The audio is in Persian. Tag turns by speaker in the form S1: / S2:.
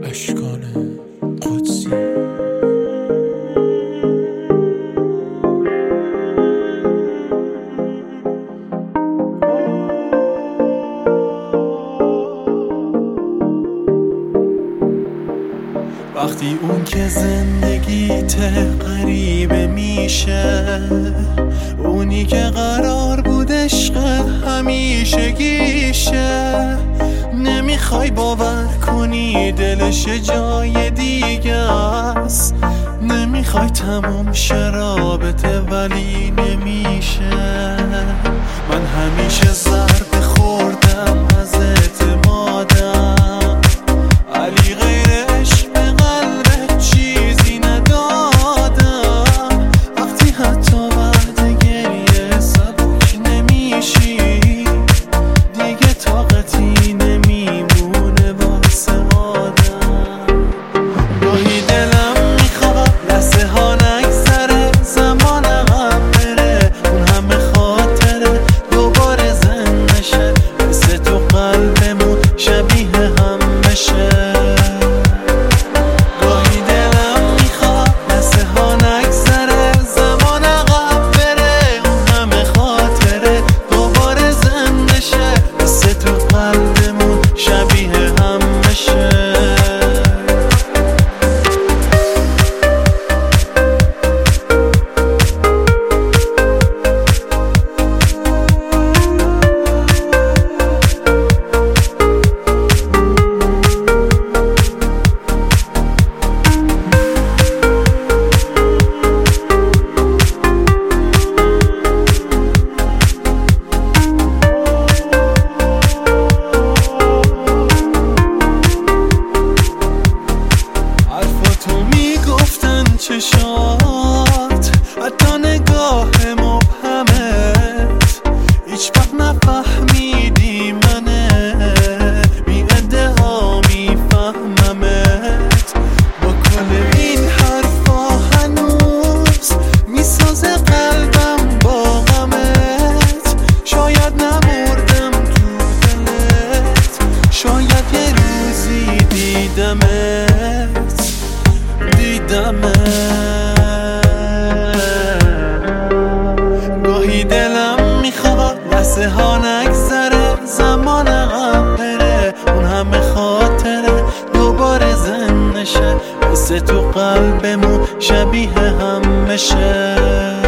S1: اشکان قدسی. وقتی اون که زندگیت غریبه میشه، اونی که قرار بود عشق همیشگیشه، نمیخوای باور کنی دلش جای دیگه است، نمیخوای تموم شه رابطه ولی نمیشه. من همیشه ضربه خوردم از اعتمادم، علی غیر عشق به قلبت چیزی ندادم. وقتی حتی بعد گریه سبک نمیشی، دیگه طاقتی نمیمونه واسه آدم. گاهی دلم میخواد لحظه ها نگذره، زمان عقب بره، اون همه خاطره دوباره زنده شه، مثل تو قلبمون شبیه هم بشه. گاهی دلم میخواد لحظه ها نگذره، زمان عقب بره، اون همه خاطره دوباره زنده شه، مثل تو قلبمون شبیه هم بشه. چشات حتی نگاه مبهمت هیچ وقت نفهمیدی منه، بی ادعا میفهممت. با کل این حرفا هنوز میسازه قلبم با غمت. شاید نمردم تو دلت، شاید یه روزی دیدمت. گاهی دلم میخواد لحظه ها نگذره، زمان عقب بره، اون همه خاطره دوباره زنده شه، مثل تو قلبمون شبیه هم بشه.